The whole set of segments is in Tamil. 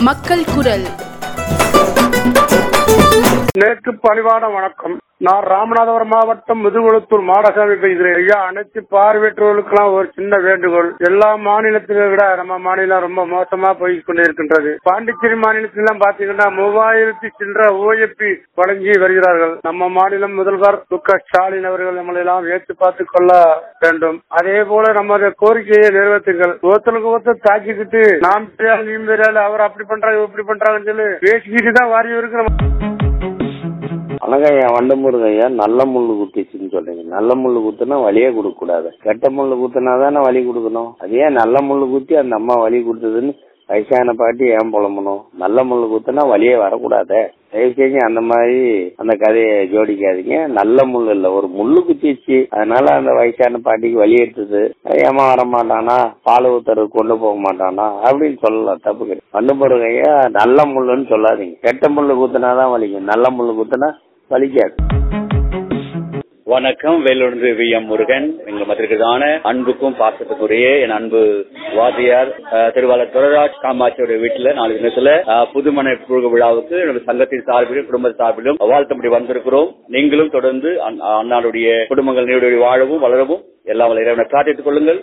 மக்கள் குரல். நேற்று பணிவான வணக்கம். நான் ராமநாதபுரம் மாவட்டம் முதுகுளத்தூர் மாடசாமி பேசுகிறேன். ஐயா, அனைத்து பார்வையற்றவர்களுக்கெல்லாம் ஒரு சின்ன வேண்டுகோள். எல்லா மாநிலத்தை விட நம்ம மாநிலம் ரொம்ப மோசமா போய் கொண்டிருக்கின்றது. பாண்டிச்சேரி மாநிலத்திலாம் பாத்தீங்கன்னா 3000 சில்லற ஓஎப்பி வழங்கி வருகிறார்கள். நம்ம மாநிலம் முதல்வர் ஸ்டாலின் அவர்கள் நம்மளை எல்லாம் ஏற்று பார்த்துக் கொள்ள வேண்டும். அதே போல நமது கோரிக்கையை நிறைவேற்றுங்கள். ஒருத்தருக்கு ஒருத்தர் தாக்கிக்கிட்டு நாம் நீ அவர் அப்படி பண்றாங்க இப்படி பண்றாங்கன்னு சொல்லி பேசிக்கிட்டு தான் வாரி இருக்கிறோம். அழகையா வண்டமுருகையா நல்ல முள்ளு குத்திச்சுன்னு சொல்றீங்க. நல்ல முள்ளு குத்துனா வலியே கொடுக்க கூடாது. கெட்ட முள்ளு குத்துனா தானே வலி கொடுக்கணும். அதே நல்ல முள்ளு குத்தி அந்த அம்மா வலி கொடுத்ததுன்னு வயசான பாட்டி ஏன் புலம்பணும்? நல்ல முள்ளு குத்துனா வலியே வரக்கூடாது. தயவு செஞ்சு அந்த மாதிரி அந்த கதையை ஜோடிக்காதீங்க. நல்ல முள்ளு இல்ல, ஒரு முள்ளு குத்திச்சு, அதனால அந்த வயசான பாட்டிக்கு வலி எடுத்தது. ஏமா வர மாட்டானா, பால் ஊத்துறது கொண்டு போக மாட்டானா அப்படின்னு சொல்லலாம். தப்பு கிடையாது. வண்டமுருகையா நல்ல முள்ளுன்னு சொல்லாதீங்க. கெட்ட முள்ளு குத்துனாதான் வலிக்கும், நல்ல முள்ளு குத்துனா வலிக்காது. வணக்கம். வேலூர் வி.எம். முருகன். எங்க மத்திற்கான அன்புக்கும் பாசத்துக்குரிய என் அன்பு வாதியார் திருவாளர் துரராஜ் காமாட்சியோட வீட்டுல 4 தினத்துல புதுமனை புழுக விழாவுக்கு என்னோட சங்கத்தின் சார்பிலும் குடும்ப சார்பிலும் வாழ்த்தும்படி வந்திருக்கிறோம். நீங்களும் தொடர்ந்து அன்னாருடைய குடும்பங்கள் நீடுடைய வாழவும் வளரவும் எல்லாம் இறைவனை பிரார்த்தித்துக் கொள்ளுங்கள்.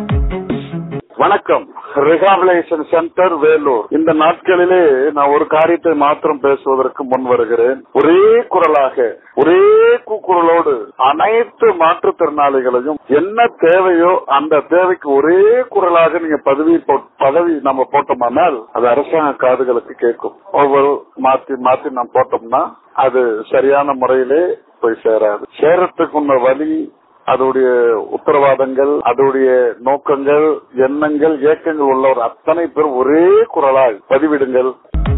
வணக்கம். Rehabilitation centre Vellore. இந்த நாட்களிலே நான் ஒரு காரியத்தை மாத்திரம் பேசுவதற்கு முன் வருகிறேன். ஒரே குரலாக, ஒரே கூக்குரலோடு அனைத்து மாற்றுத்திறனாளிகளையும் என்ன தேவையோ அந்த தேவைக்கு ஒரே குரலாக நீங்க பதவி நம்ம போட்டோம்னால் அது அரசாங்க காதுகளுக்கு கேட்கும். ஒவ்வொரு மாத்தி நாம் போட்டோம்னா அது சரியான முறையிலே போய் சேராது. சேரத்துக்குள்ள வழி, அதோடைய உத்தரவாதங்கள், அதோடைய நோக்கங்கள், எண்ணங்கள், இயக்கங்கள் உள்ளவர் அத்தனை பேர் ஒரே குரலால் பதிவிடுங்கள்.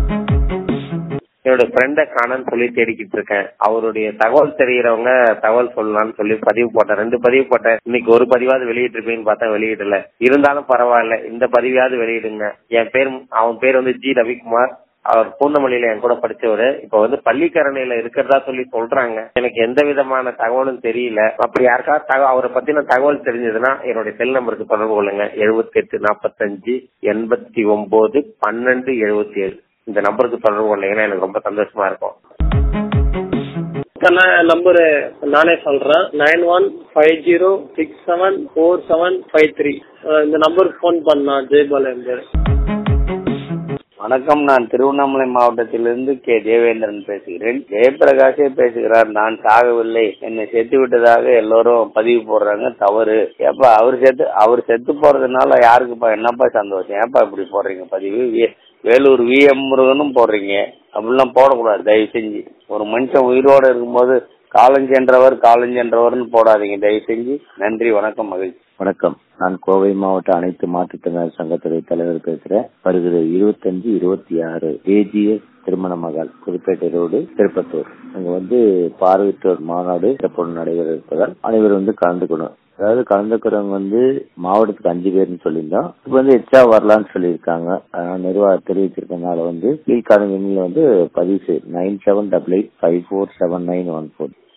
என்னோட ஃப்ரெண்ட காணன்னு சொல்லி தேடிக்கிட்டு இருக்கேன். அவருடைய தகவல் தெரிகிறவங்க தகவல் சொல்லலாம்னு சொல்லி பதிவு போட்டேன். 2 பதிவு போட்டேன். இன்னைக்கு ஒரு பதிவாவது வெளியிட்டிருப்பேன்னு பார்த்தா வெளியிடல. இருந்தாலும் பரவாயில்ல, இந்த பதிவாவது வெளியிடுங்க. அவன் பேர் ஜி ரவிக்குமார். அவர் பூந்தமல்லியில என் கூட படிச்சவரு. இப்ப பள்ளிக்கரணையில இருக்கிறதா சொல்லி சொல்றாங்க. எனக்கு எந்த விதமான தகவலும் தெரியல. அப்படி யாருக்காவது அவரை பத்தின தகவல் தெரிஞ்சதுன்னா என்னுடைய செல் நம்பருக்கு தொடர்பு கொள்ளுங்க. 78 45 89 12 77. இந்த நம்பருக்கு தொடர்பு கொள்ளீங்கன்னா எனக்கு ரொம்ப சந்தோஷமா இருக்கும். நம்பரு நானே சொல்றேன். 9150674753. இந்த நம்பருக்கு போன் பண்ணா ஜெயபால. வணக்கம். நான் திருவண்ணாமலை மாவட்டத்திலிருந்து கே. தேவேந்திரன் பேசுகிறேன். ஜெயபிரகாஷே பேசுகிறார். நான் சாகவில்லை, என்னை செத்து விட்டதாக எல்லோரும் பதிவு போடுறாங்க. தவறு. ஏப்பா அவர் செத்து போறதுனால யாருக்குப்பா என்னப்பா சந்தோஷம்? ஏப்பா இப்படி போடுறீங்க பதிவு? வேலூர் வி.எம். முருகனும் போடுறீங்க. அப்படிலாம் போடக்கூடாது தயவு செஞ்சு. ஒரு மனுஷன் உயிரோடு இருக்கும்போது காலஞ்சென்றவர்னு போடாதீங்க தயவு செஞ்சு. நன்றி, வணக்கம், மகிழ்ச்சி. வணக்கம். நான் கோவை மாவட்ட அனைத்து மாற்றுத்திறனாளர் சங்கத்துறை தலைவர் பேசுறேன். வருகிற 25, 26 AGS திருமண மகால், புதுப்பேட்டை ரோடு, திருப்பத்தூர். அங்க பார்வையற்றோர் மாநாடு சிறப்புடன் நடைபெற இருப்பதால் அனைவரும் கலந்துக்கணும். அதாவது கலந்துக்கிறவங்க மாவட்டத்துக்கு 5 பேர்னு சொல்லியிருந்தோம். இப்ப எச்சா வரலான்னு சொல்லியிருக்காங்க. அதனால நிர்வாகம் தெரிவிச்சிருக்கனால கீழ்காணும் எண்ணில் பதிவு 9788547914.